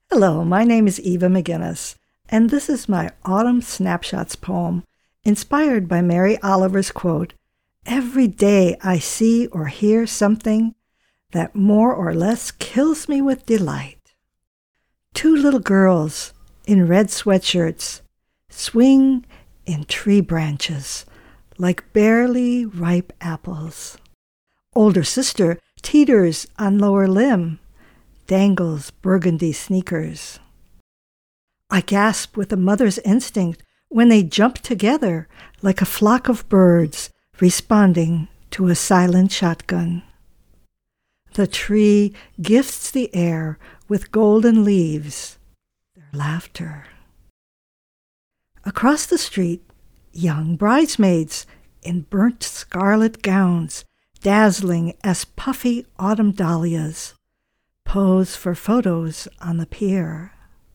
Hello, my name is Eva McGinnis, and this is my Autumn Snapshots poem, inspired by Mary Oliver's quote, "Every day I see or hear something that more or less kills me with delight." Two little girls in red sweatshirts swing in tree branches like barely ripe apples. Older sister teeters on lower limb, dangles burgundy sneakers. I gasp with a mother's instinct when they jump together like a flock of birds responding to a silent shotgun. The tree gifts the air with golden leaves, their laughter. Across the street, young bridesmaids in burnt scarlet gowns, dazzling as puffy autumn dahlias, pose for photos on the pier.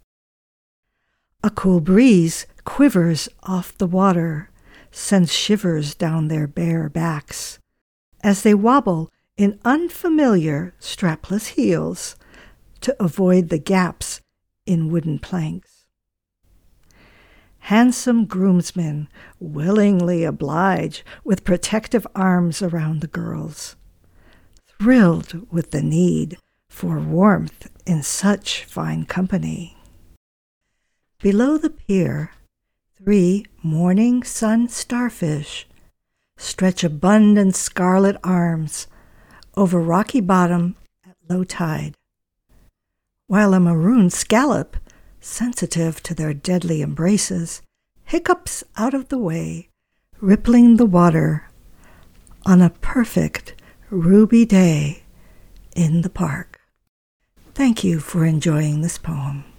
A cool breeze quivers off the water, sends shivers down their bare backs as they wobble in unfamiliar strapless heels to avoid the gaps in wooden planks. Handsome groomsmen willingly oblige with protective arms around the girls, thrilled with the need for warmth in such fine company. Below the pier, 3 morning sun starfish stretch abundant scarlet arms over rocky bottom at low tide, while a maroon scallop, sensitive to their deadly embraces, hiccups out of the way, rippling the water on a perfect ruby day in the park. Thank you for enjoying this poem.